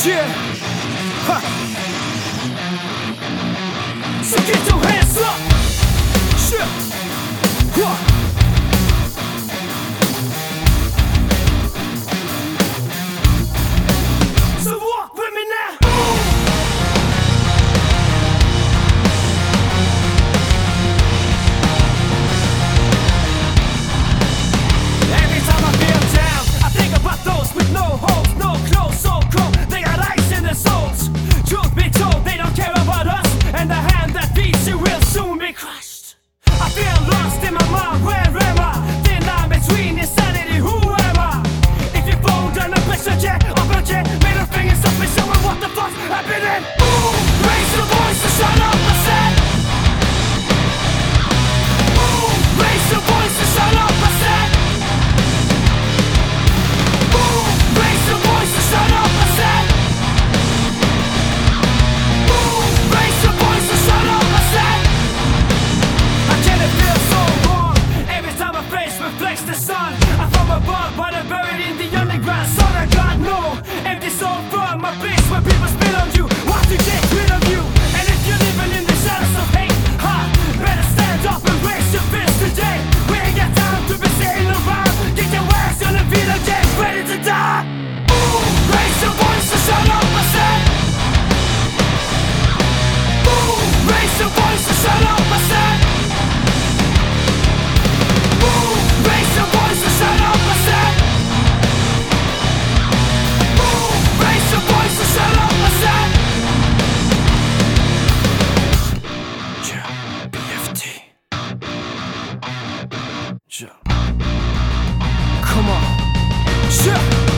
Yeah. Ha. So get your hands up. Yeah. Huh. So walk with me now. Every time I feel down, I think about those with no hope, no clothes, so cold. They got ice in their souls. Truth be told, they don't care about us, and the hand that feeds you will soon be crushed. I feel lost in my mind. Where am I? Thin line between insanity. Who am I? If you fall down a pressure jet, up a jet, middle fingers up and showing what the fuck's happening. Ooh, raise your voice and shut up, I said. Ooh, raise your voice and shut up, I said. Ooh, raise your voice and shut up, I said. Ooh, raise your voice and shut up, I said. I can't feel so wrong. Every time my face reflects the sun, I'm from above, but I'm buried in the underground. Son of God, no. Empty soul from my place where people spit on you. Want to get rid of you. And if you're living in the shadows of hate, better stand up and raise your fist today. We ain't got time to be sitting around. Get your ass on the field and get ready to die. Ooh, raise your voice and shut up, I said. Ooh, raise your voice and shut up, I said. Ooh, raise your voice and shut up, I said. Ooh, raise your voice and shut up, I said. Yeah, BFT. Yeah. Come on. Yeah.